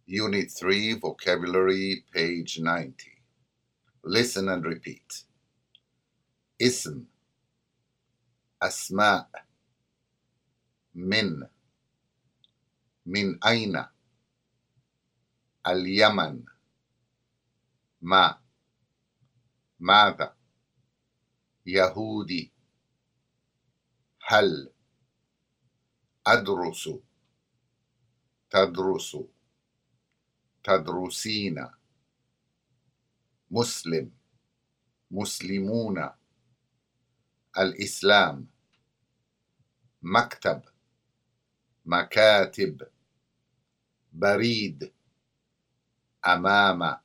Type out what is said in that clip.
Unit 3, Vocabulary, page 90. Listen and repeat. اسم, أسماء, من أين, اليمن, ما, ماذا, يهودي, هل, أدرس, تدرس, تدرسين، مسلم، مسلمون، الإسلام، مكتب، مكاتب، بريد، أمام،